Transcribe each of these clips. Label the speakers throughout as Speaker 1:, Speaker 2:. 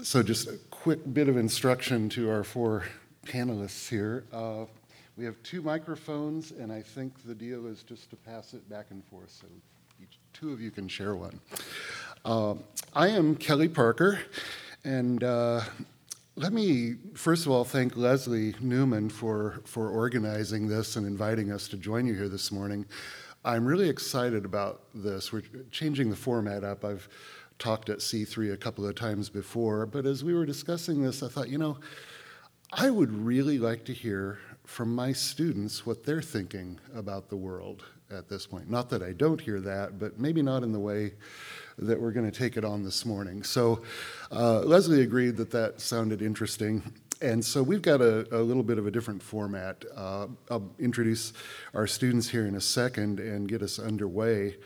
Speaker 1: So just a quick bit of instruction to our four panelists here. We have two microphones, and I think the deal is just to pass it back and forth, so two of you can share one. I am Kelly Parker, and let me first of all thank Leslie Newman for organizing this and inviting us to join you here this morning. I'm really excited about this. We're changing the format up. I've talked at C3 a couple of times before, but as we were discussing this, I thought, I would really like to hear from my students what they're thinking about the world at this point. Not that I don't hear that, but maybe not in the way that we're going to take it on this morning. So Leslie agreed that that sounded interesting. And so we've got a little bit of a different format. I'll introduce our students here in a second and get us underway.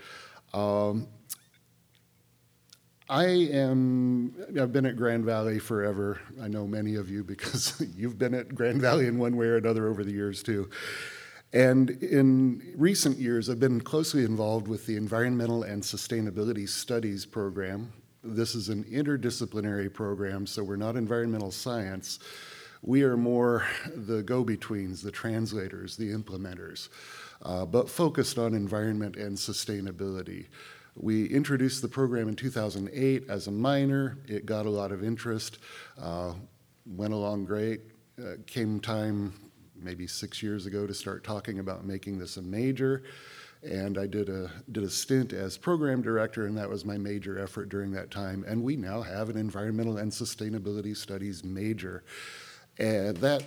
Speaker 1: I've been at Grand Valley forever. I know many of you because you've been at Grand Valley in one way or another over the years too. And in recent years, I've been closely involved with the Environmental and Sustainability Studies program. This is an interdisciplinary program, so we're not environmental science. We are more the go-betweens, the translators, the implementers, but focused on environment and sustainability. We introduced the program in 2008 as a minor. It got a lot of interest, went along great. Came time maybe 6 years ago to start talking about making this a major. And I did a stint as program director, and that was my major effort during that time. And we now have an environmental and sustainability studies major. And that,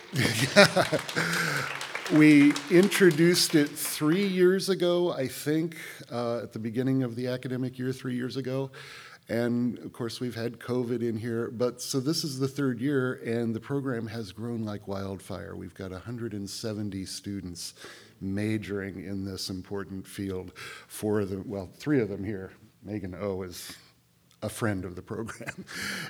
Speaker 1: we introduced it 3 years ago, I think, at the beginning of the academic year 3 years ago. And of course, we've had COVID in here. But so this is the third year, and the program has grown like wildfire. We've got 170 students majoring in this important field. Three of them here. Megan O is a friend of the program.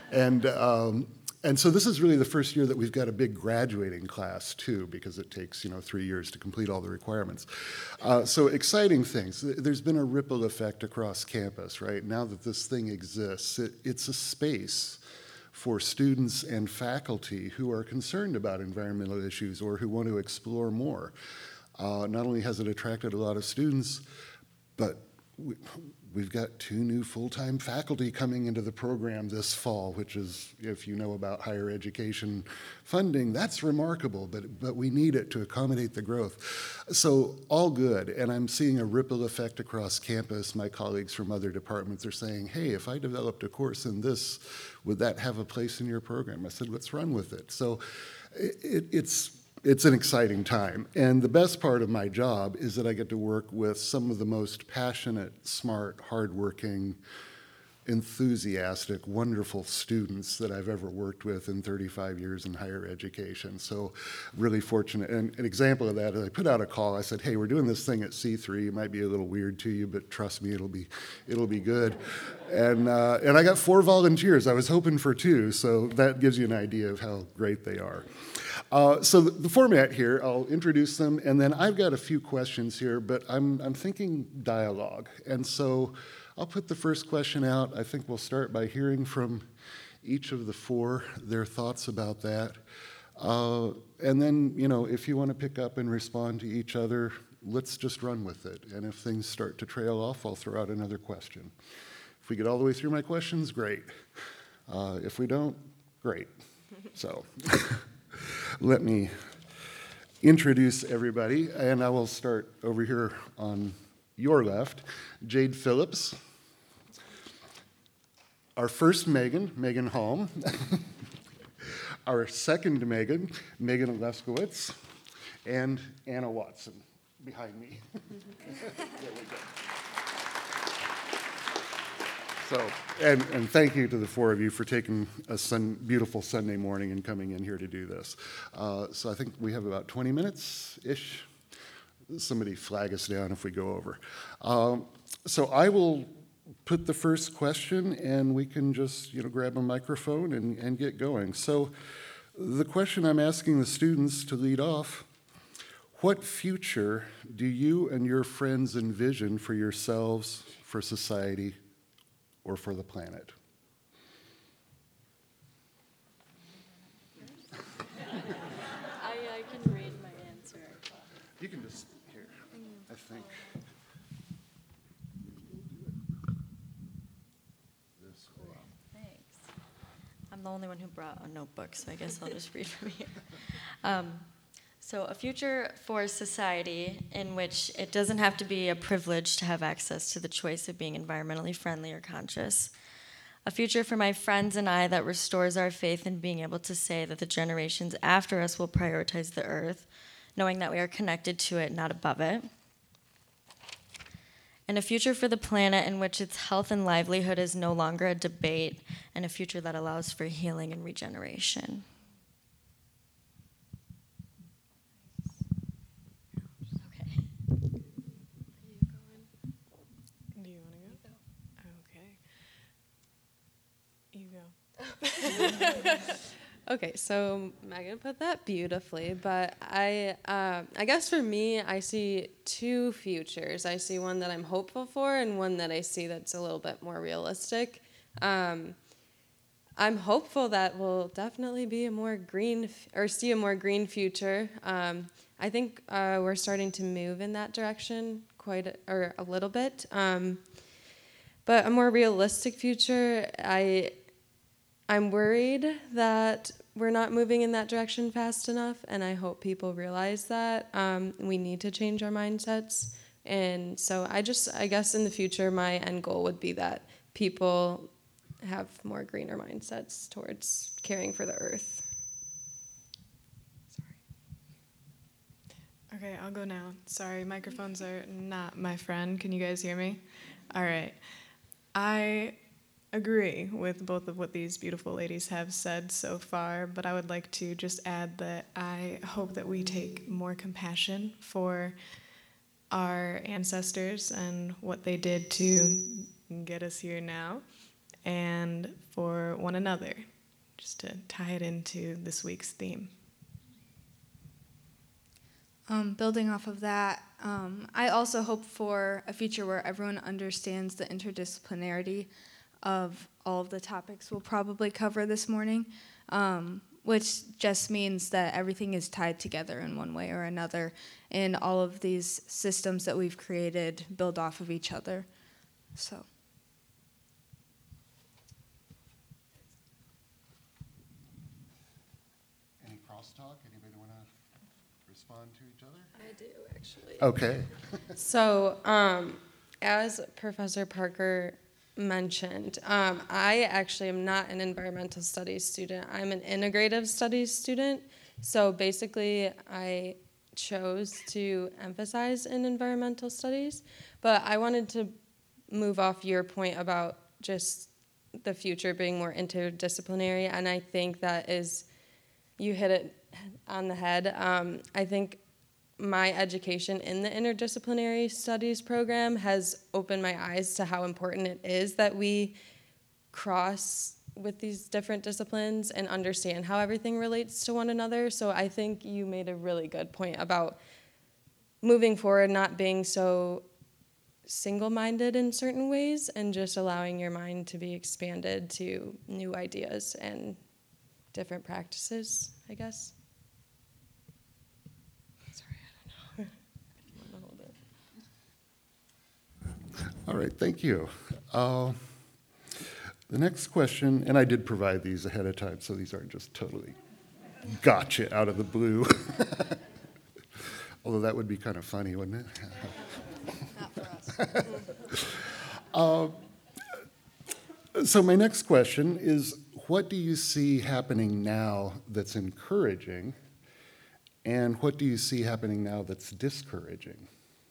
Speaker 1: And so this is really the first year that we've got a big graduating class too, because it takes 3 years to complete all the requirements. So exciting things. There's been a ripple effect across campus, right? Now that this thing exists, it's a space for students and faculty who are concerned about environmental issues or who want to explore more. Not only has it attracted a lot of students, but we've got 2 new full-time faculty coming into the program this fall, which is, if you know about higher education funding, that's remarkable, but we need it to accommodate the growth. So all good, and I'm seeing a ripple effect across campus. My colleagues from other departments are saying, hey, if I developed a course in this, would that have a place in your program? I said, let's run with it. So it's an exciting time. And the best part of my job is that I get to work with some of the most passionate, smart, hardworking, enthusiastic, wonderful students that I've ever worked with in 35 years in higher education. So really fortunate. And an example of that is I put out a call. I said, hey, we're doing this thing at C3. It might be a little weird to you, but trust me, it'll be good. And I got 4 volunteers. I was hoping for 2, so that gives you an idea of how great they are. So the format here, I'll introduce them, and then I've got a few questions here, but I'm thinking dialogue. And so I'll put the first question out. I think we'll start by hearing from each of the 4 their thoughts about that. And then, if you want to pick up and respond to each other, let's just run with it. And if things start to trail off, I'll throw out another question. If we get all the way through my questions, great. If we don't, great. So let me introduce everybody, and I will start over here on your left. Jade Phillips. Our first Megan Holm. Our second Megan Leskowitz. And Anna Watson behind me. There we go. So, and thank you to the 4 of you for taking a beautiful Sunday morning and coming in here to do this. So I think we have about 20 minutes-ish. Somebody flag us down if we go over. So I will put the first question, and we can just grab a microphone and get going. So the question I'm asking the students to lead off: what future do you and your friends envision for yourselves, for society, or for the planet? You can just, here, I think. This way.
Speaker 2: Thanks. I'm the only one who brought a notebook, so I guess I'll just read from here. So a future for society in which it doesn't have to be a privilege to have access to the choice of being environmentally friendly or conscious. A future for my friends and I that restores our faith in being able to say that the generations after us will prioritize the earth, knowing that we are connected to it, not above it. And a future for the planet in which its health and livelihood is no longer a debate, and a future that allows for healing and regeneration. Okay.
Speaker 3: Do you want to go? Okay. You go. Okay, so Megan put that beautifully, but I guess for me, I see two futures. I see one that I'm hopeful for and one that I see that's a little bit more realistic. I'm hopeful that we'll definitely be a more green, or see a more green future. I think we're starting to move in that direction a little bit. But a more realistic future, I'm worried that we're not moving in that direction fast enough, and I hope people realize that we need to change our mindsets. And so I guess in the future, my end goal would be that people have more greener mindsets towards caring for the earth. Sorry.
Speaker 4: Okay, I'll go now. Sorry, microphones are not my friend. Can you guys hear me? All right. I agree with both of what these beautiful ladies have said so far, but I would like to just add that I hope that we take more compassion for our ancestors and what they did to get us here now, and for one another, just to tie it into this week's theme.
Speaker 5: Building off of that, I also hope for a future where everyone understands the interdisciplinarity of all of the topics we'll probably cover this morning, which just means that everything is tied together in one way or another, and all of these systems that we've created build off of each other. So.
Speaker 1: Any crosstalk? Anybody want to respond to each other?
Speaker 3: I do, actually.
Speaker 1: Okay.
Speaker 3: So, as Professor Parker mentioned, I actually am not an environmental studies student. I'm an integrative studies student. So basically, I chose to emphasize in environmental studies. But I wanted to move off your point about just the future being more interdisciplinary, and I think that is, you hit it on the head. I think my education in the interdisciplinary studies program has opened my eyes to how important it is that we cross with these different disciplines and understand how everything relates to one another. So I think you made a really good point about moving forward, not being so single-minded in certain ways and just allowing your mind to be expanded to new ideas and different practices, I guess.
Speaker 1: All right, thank you. The next question, and I did provide these ahead of time, so these aren't just totally gotcha out of the blue. Although that would be kind of funny, wouldn't it?
Speaker 5: Not for us.
Speaker 1: So my next question is, what do you see happening now that's encouraging, and what do you see happening now that's discouraging?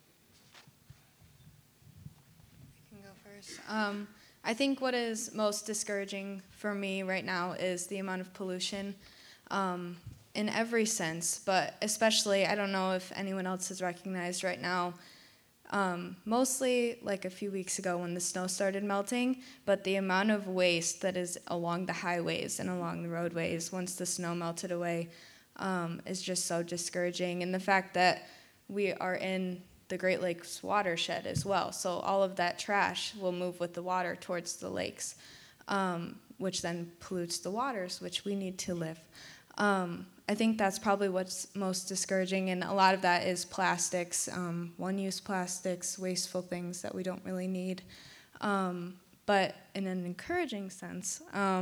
Speaker 5: I can go first. I think what is most discouraging for me right now is the amount of pollution in every sense, but especially, I don't know if anyone else has recognized right now, mostly like a few weeks ago when the snow started melting, but the amount of waste that is along the highways and along the roadways once the snow melted away is just so discouraging. And the fact that we are in the Great Lakes watershed as well, so all of that trash will move with the water towards the lakes, which then pollutes the waters, which we need to live. I think that's probably what's most discouraging, and a lot of that is plastics, one-use plastics, wasteful things that we don't really need. But in an encouraging sense,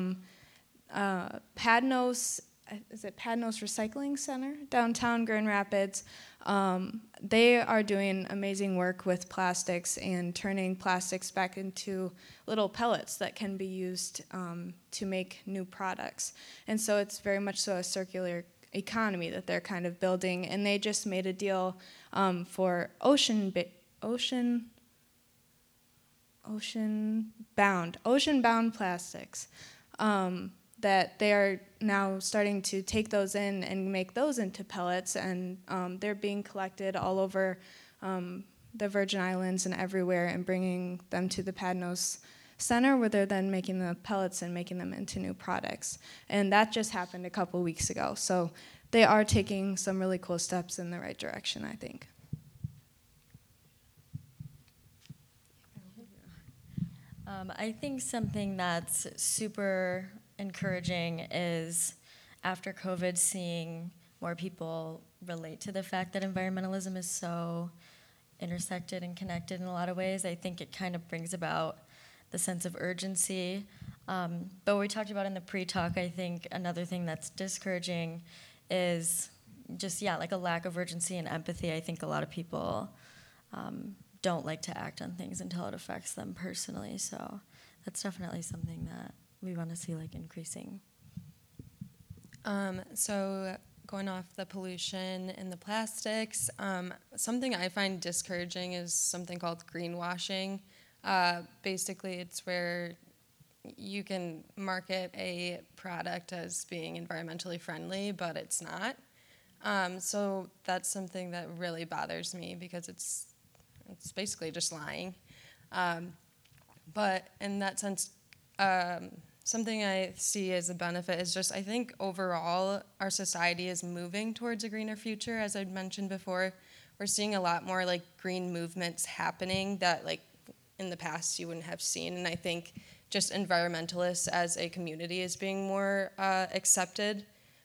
Speaker 5: Padnos, is it Padnos Recycling Center, downtown Grand Rapids, they are doing amazing work with plastics and turning plastics back into little pellets that can be used to make new products. And so it's very much so a circular economy that they're kind of building. And they just made a deal for ocean-bound plastics, that they are now starting to take those in and make those into pellets, and they're being collected all over the Virgin Islands and everywhere and bringing them to the Padnos Center, where they're then making the pellets and making them into new products. And that just happened a couple weeks ago. So they are taking some really cool steps in the right direction, I think.
Speaker 2: I think something that's super encouraging is, after COVID, seeing more people relate to the fact that environmentalism is so intersected and connected in a lot of ways. I think it kind of brings about the sense of urgency. But what we talked about in the pre-talk, I think another thing that's discouraging is just, like a lack of urgency and empathy. I think a lot of people don't like to act on things until it affects them personally. So that's definitely something that we want to see increasing.
Speaker 3: So going off the pollution and the plastics, something I find discouraging is something called greenwashing. Basically, it's where you can market a product as being environmentally friendly, but it's not. So that's something that really bothers me, because it's basically just lying. But in that sense, something I see as a benefit is just, I think overall our society is moving towards a greener future. As I'd mentioned before, we're seeing a lot more green movements happening that in the past you wouldn't have seen. And I think just environmentalists as a community is being more accepted.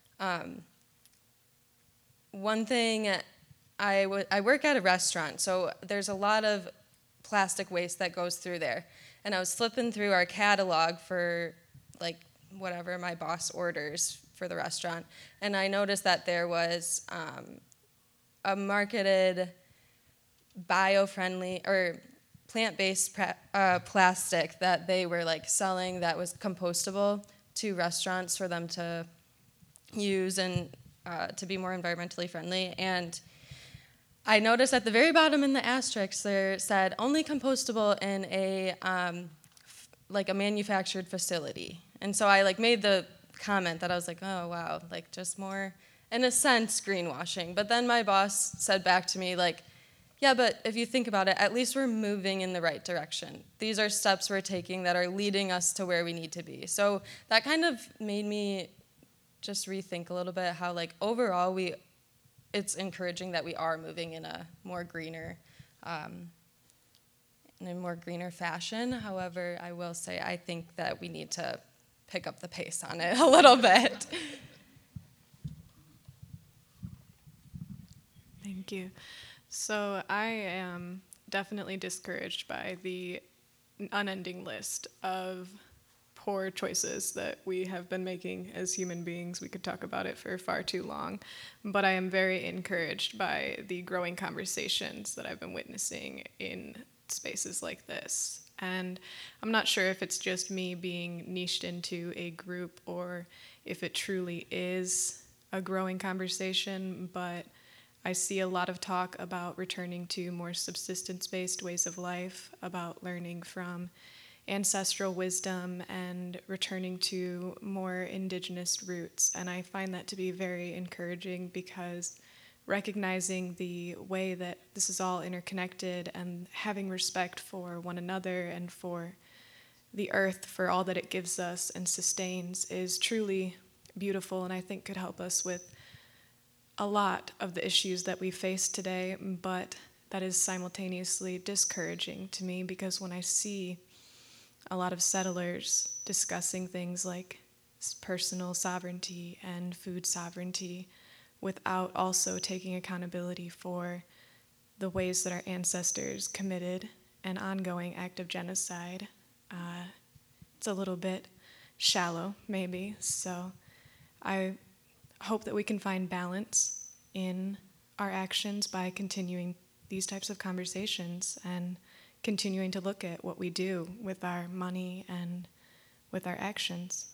Speaker 3: One thing, I work at a restaurant, so there's a lot of plastic waste that goes through there. And I was flipping through our catalog for whatever my boss orders for the restaurant, and I noticed that there was a marketed bio-friendly or plant-based plastic that they were selling that was compostable to restaurants for them to use and to be more environmentally friendly. And I noticed at the very bottom in the asterisk there said only compostable in a a manufactured facility. And so I made the comment that I was oh wow, just more, in a sense, greenwashing. But then my boss said back to me yeah, but if you think about it, at least we're moving in the right direction. These are steps we're taking that are leading us to where we need to be. So that kind of made me just rethink a little bit how overall it's encouraging that we are moving in a more greener fashion. However, I will say I think that we need to pick up the pace on it a little bit.
Speaker 4: Thank you. So I am definitely discouraged by the unending list of poor choices that we have been making as human beings. We could talk about it for far too long, but I am very encouraged by the growing conversations that I've been witnessing in spaces like this. And I'm not sure if it's just me being niched into a group or if it truly is a growing conversation, but I see a lot of talk about returning to more subsistence-based ways of life, about learning from ancestral wisdom and returning to more indigenous roots. And I find that to be very encouraging, because recognizing the way that this is all interconnected and having respect for one another and for the earth, for all that it gives us and sustains, is truly beautiful, and I think could help us with a lot of the issues that we face today. But that is simultaneously discouraging to me, because when I see a lot of settlers discussing things like personal sovereignty and food sovereignty without also taking accountability for the ways that our ancestors committed an ongoing act of genocide. It's a little bit shallow, maybe, so I hope that we can find balance in our actions by continuing these types of conversations and continuing to look at what we do with our money and with our actions.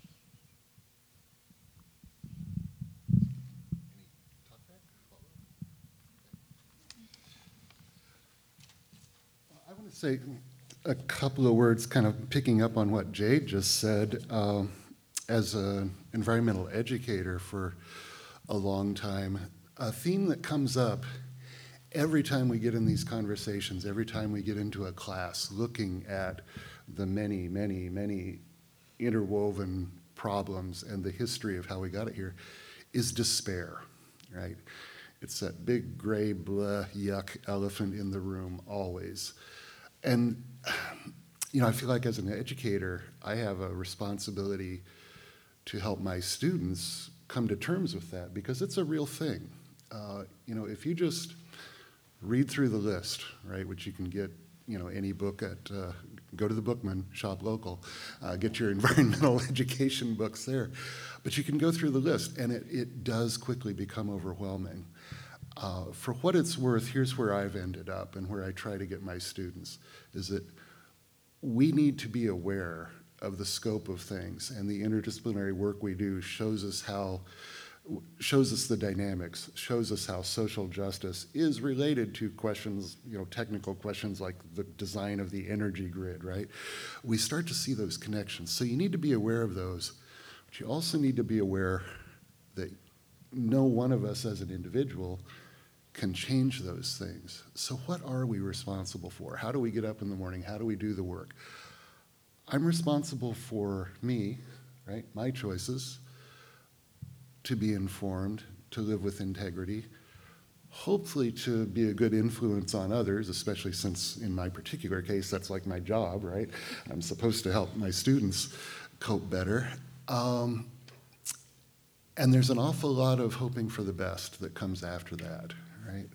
Speaker 1: I want to say a couple of words kind of picking up on what Jade just said. As an environmental educator for a long time, a theme that comes up every time we get in these conversations, every time we get into a class looking at the many, many, many interwoven problems and the history of how we got it here, is despair, right? It's that big gray, blah, yuck elephant in the room always. And, you know, I feel like as an educator, I have a responsibility to help my students come to terms with that, because it's a real thing. You know, if you just read through the list, right, which you can get, you know, any book at, go to the Bookman, shop local, get your environmental education books there. But you can go through the list, and it does quickly become overwhelming. For what it's worth, here's where I've ended up and where I try to get my students, is that we need to be aware of the scope of things, and the interdisciplinary work we do shows us the dynamics, shows us how social justice is related to questions, you know, technical questions like the design of the energy grid, right? We start to see those connections. So you need to be aware of those, but you also need to be aware that no one of us as an individual can change those things. So what are we responsible for? How do we get up in the morning? How do we do the work? I'm responsible for me, right? My choices, to be informed, to live with integrity, hopefully to be a good influence on others, especially since in my particular case, that's like my job, right? I'm supposed to help my students cope better. And there's an awful lot of hoping for the best that comes after that, right?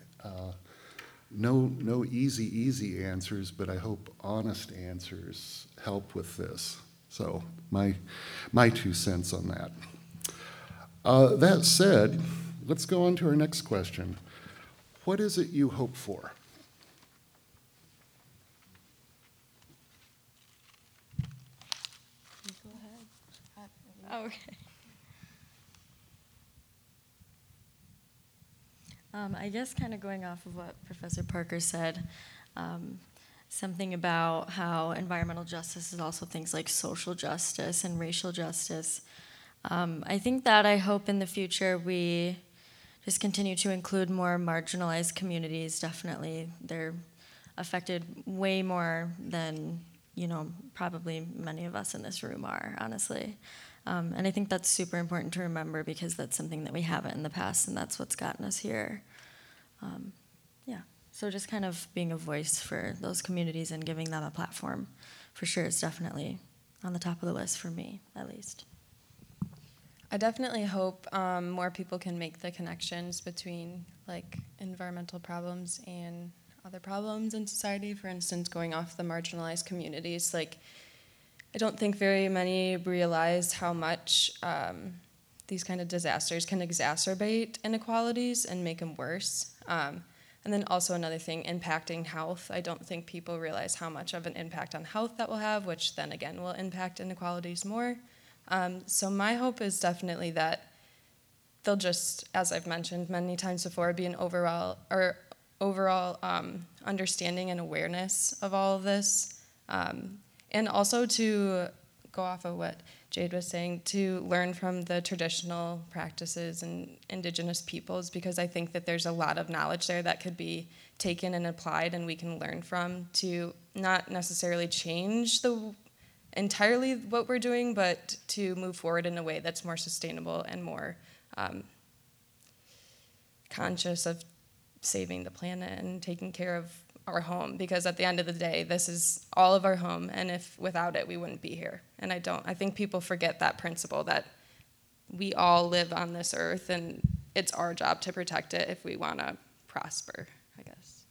Speaker 1: No easy answers, but I hope honest answers help with this. So my 2 cents on that. That said, let's go on to our next question. What is it you hope for?
Speaker 2: Go ahead. Okay. I guess kind of going off of what Professor Parker said, something about how environmental justice is also things like social justice and racial justice. I think that I hope in the future we just continue to include more marginalized communities. Definitely, they're affected way more than, you know, probably many of us in this room are, honestly. And I think that's super important to remember, because that's something that we haven't in the past, and that's what's gotten us here. Yeah, so just kind of being a voice for those communities and giving them a platform, for sure, is definitely on the top of the list for me, at least.
Speaker 3: I definitely hope more people can make the connections between, like, environmental problems and other problems in society. For instance, going off the marginalized communities, like, I don't think very many realize how much these kind of disasters can exacerbate inequalities and make them worse. And then also another thing, impacting health. I don't think people realize how much of an impact on health that will have, which then again will impact inequalities more. So my hope is definitely that they'll just, as I've mentioned many times before, be an overall understanding and awareness of all of this. And also to go off of what Jade was saying, to learn from the traditional practices and indigenous peoples, because I think that there's a lot of knowledge there that could be taken and applied and we can learn from, to not necessarily change entirely what we're doing, but to move forward in a way that's more sustainable and more conscious of saving the planet and taking care of our home, because at the end of the day, this is all of our home, and if without it, we wouldn't be here. And I think people forget that principle, that we all live on this earth, and it's our job to protect it if we want to prosper, I guess.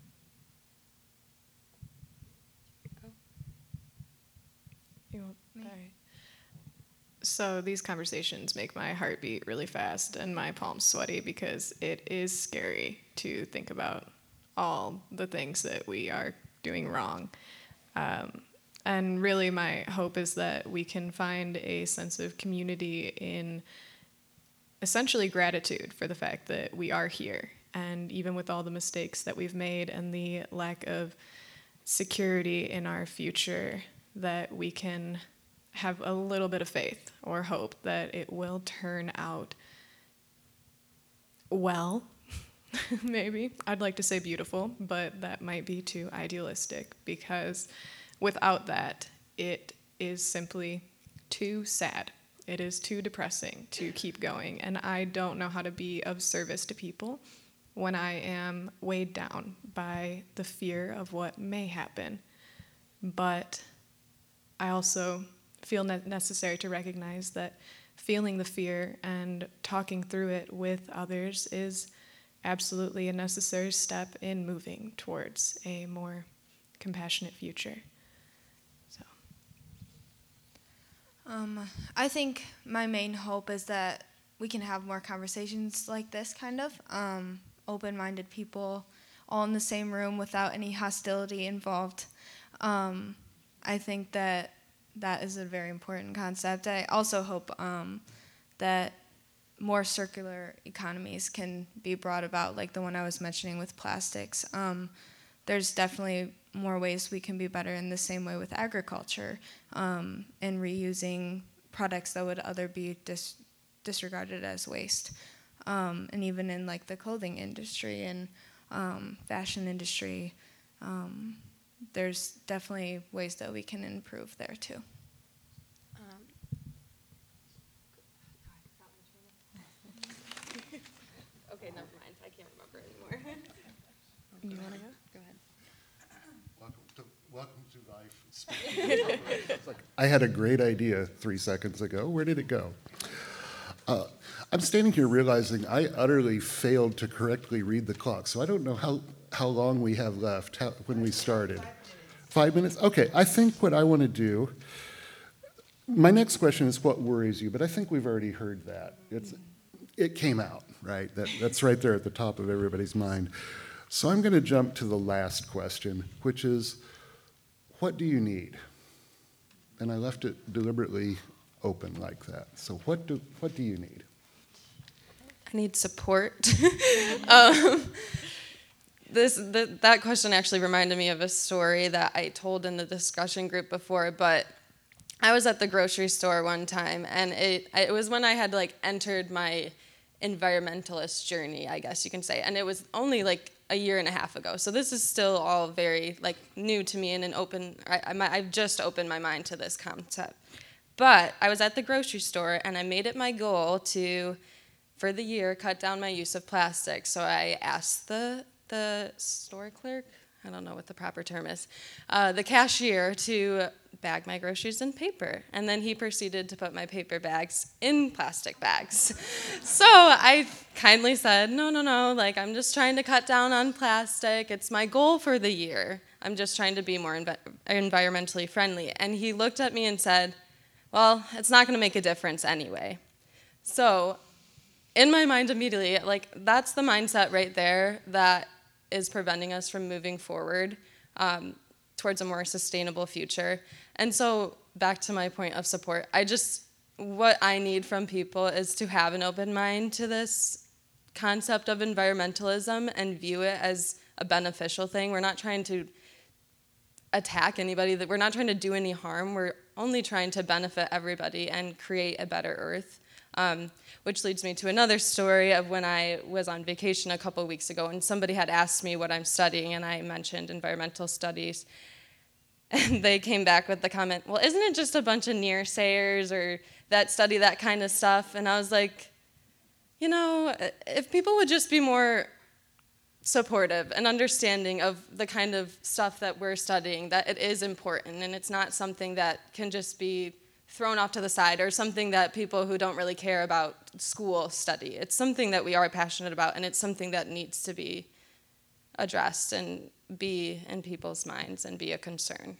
Speaker 4: All right. So these conversations make my heart beat really fast and my palms sweaty, because it is scary to think about all the things that we are doing wrong. And really my hope is that we can find a sense of community in essentially gratitude for the fact that we are here. And even with all the mistakes that we've made and the lack of security in our future, that we can have a little bit of faith or hope that it will turn out well. Maybe. I'd like to say beautiful, but that might be too idealistic, because without that, it is simply too sad. It is too depressing to keep going, and I don't know how to be of service to people when I am weighed down by the fear of what may happen. But I also feel necessary to recognize that feeling the fear and talking through it with others is absolutely a necessary step in moving towards a more compassionate future. So,
Speaker 5: I think my main hope is that we can have more conversations like this, kind of open-minded people, all in the same room without any hostility involved. I think that is a very important concept. I also hope that more circular economies can be brought about, like the one I was mentioning with plastics. There's definitely more ways we can be better in the same way with agriculture, and reusing products that would other be disregarded as waste. And even in like the clothing industry and fashion industry, there's definitely ways that we can improve there too.
Speaker 3: Okay, never mind. I can't remember anymore.
Speaker 4: you want to go?
Speaker 3: Go ahead.
Speaker 1: Welcome to life. It's like, I had a great idea 3 seconds ago. Where did it go? I'm standing here realizing I utterly failed to correctly read the clock, so I don't know how long we have left when we started. 5 minutes? Okay, I think what I want to do, my next question is what worries you, but I think we've already heard that. It came out, right? That's right there at the top of everybody's mind. So I'm going to jump to the last question, which is, what do you need? And I left it deliberately open like that. So what do you need?
Speaker 3: I need support. That question actually reminded me of a story that I told in the discussion group before, but I was at the grocery store one time, and it was when I had like entered my environmentalist journey, I guess you can say, and it was only like a year and a half ago. So this is still all very like new to me and an open. I've just opened my mind to this concept. But I was at the grocery store, and I made it my goal to, for the year, cut down my use of plastic. So I asked the store clerk, I don't know what the proper term is, the cashier, to bag my groceries in paper. And then he proceeded to put my paper bags in plastic bags. So I kindly said, no, like I'm just trying to cut down on plastic. It's my goal for the year. I'm just trying to be more environmentally friendly. And he looked at me and said, well, it's not going to make a difference anyway. So in my mind immediately, like that's the mindset right there that is preventing us from moving forward towards a more sustainable future. And so back to my point of support, what I need from people is to have an open mind to this concept of environmentalism and view it as a beneficial thing. We're not trying to attack anybody, that we're not trying to do any harm. We're only trying to benefit everybody and create a better earth. Which leads me to another story of when I was on vacation a couple weeks ago, and somebody had asked me what I'm studying, and I mentioned environmental studies. And they came back with the comment, well, isn't it just a bunch of nearsayers or that study that kind of stuff? And I was like, if people would just be more supportive and understanding of the kind of stuff that we're studying, that it is important and it's not something that can just be thrown off to the side or something that people who don't really care about school study. It's something that we are passionate about, and it's something that needs to be addressed and be in people's minds and be a concern.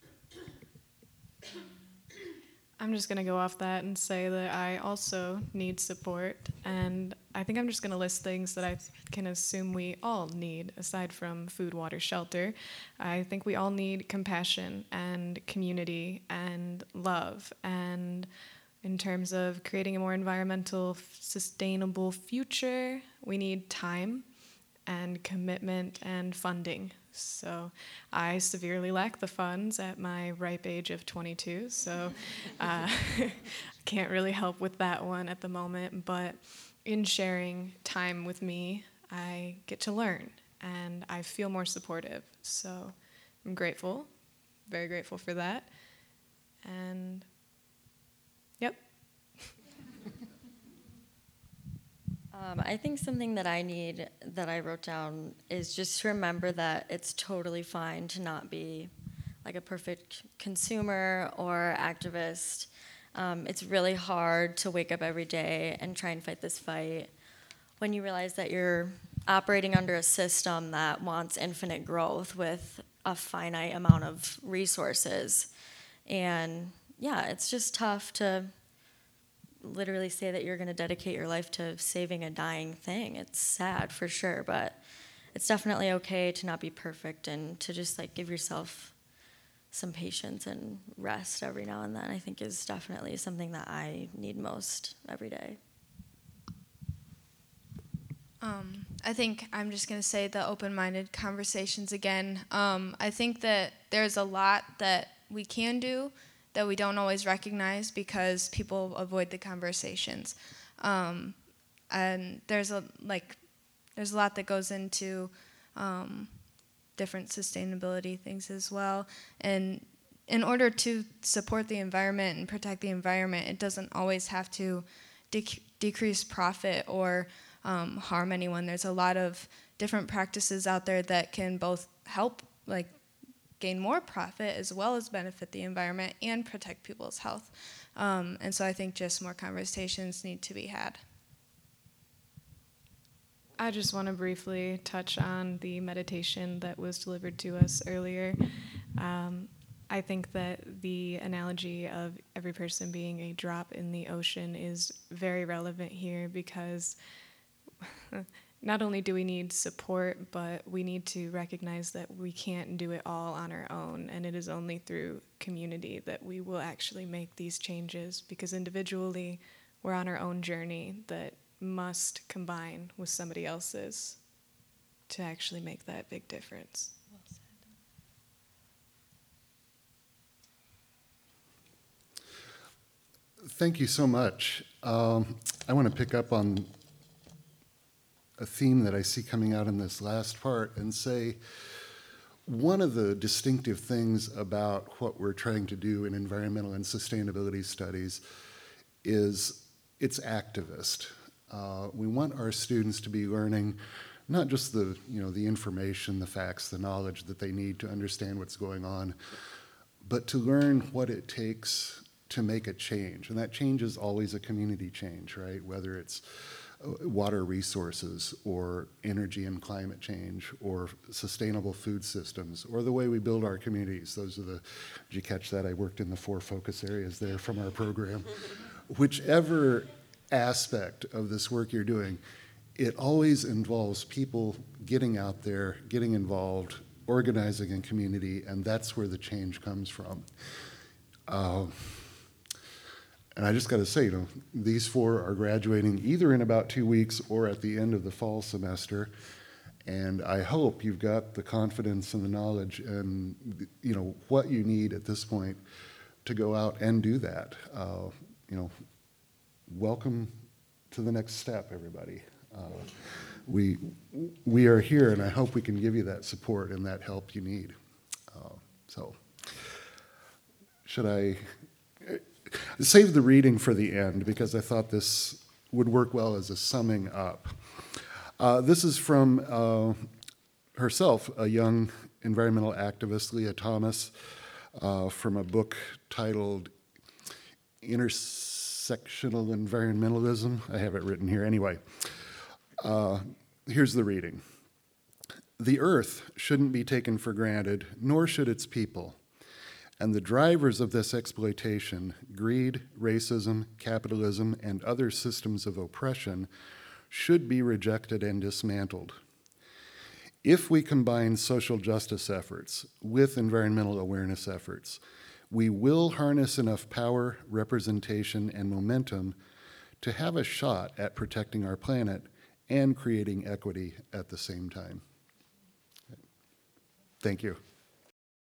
Speaker 4: I'm just going to go off that and say that I also need support, and I think I'm just going to list things that I can assume we all need, aside from food, water, shelter. I think we all need compassion and community and love, and in terms of creating a more environmental, sustainable future, we need time and commitment and funding. So I severely lack the funds at my ripe age of 22, so can't really help with that one at the moment. But in sharing time with me, I get to learn, and I feel more supportive. So I'm grateful, very grateful for that. And yep.
Speaker 2: I think something that I need, that I wrote down, is just to remember that it's totally fine to not be like a perfect consumer or activist. It's really hard to wake up every day and try and fight this fight when you realize that you're operating under a system that wants infinite growth with a finite amount of resources. And yeah, it's just tough to literally say that you're going to dedicate your life to saving a dying thing. It's sad for sure, but it's definitely okay to not be perfect and to just like give yourself some patience and rest every now and then. I think is definitely something that I need most every day.
Speaker 5: I think I'm just going to say the open-minded conversations again. I think that there's a lot that we can do that we don't always recognize because people avoid the conversations. And there's a lot that goes into different sustainability things as well. And in order to support the environment and protect the environment, it doesn't always have to decrease profit or harm anyone. There's a lot of different practices out there that can both help gain more profit as well as benefit the environment and protect people's health. And so I think just more conversations need to be had.
Speaker 4: I just want to briefly touch on the meditation that was delivered to us earlier. I think that the analogy of every person being a drop in the ocean is very relevant here because not only do we need support, but we need to recognize that we can't do it all on our own, and it is only through community that we will actually make these changes, because individually we're on our own journey that must combine with somebody else's to actually make that big difference.
Speaker 2: Well said.
Speaker 1: Thank you so much. I want to pick up on a theme that I see coming out in this last part and say one of the distinctive things about what we're trying to do in environmental and sustainability studies is it's activist. We want our students to be learning not just the information, the facts, the knowledge that they need to understand what's going on, but to learn what it takes to make a change. And that change is always a community change, right? Whether it's water resources or energy and climate change or sustainable food systems or the way we build our communities. Those are did you catch that? I worked in the 4 focus areas there from our program. Whichever aspect of this work you're doing, it always involves people getting out there, getting involved, organizing in community, and that's where the change comes from. And I just got to say, these 4 are graduating either in about 2 weeks or at the end of the fall semester. And I hope you've got the confidence and the knowledge and, what you need at this point to go out and do that. Welcome to the next step, everybody. We are here, and I hope we can give you that support and that help you need. So, should I save the reading for the end because I thought this would work well as a summing up. This is from herself, a young environmental activist, Leah Thomas, from a book titled Intersectional Environmentalism. I have it written here anyway. Here's the reading. The earth shouldn't be taken for granted, nor should its people. And the drivers of this exploitation, greed, racism, capitalism, and other systems of oppression, should be rejected and dismantled. If we combine social justice efforts with environmental awareness efforts, we will harness enough power, representation, and momentum to have a shot at protecting our planet and creating equity at the same time. Thank you.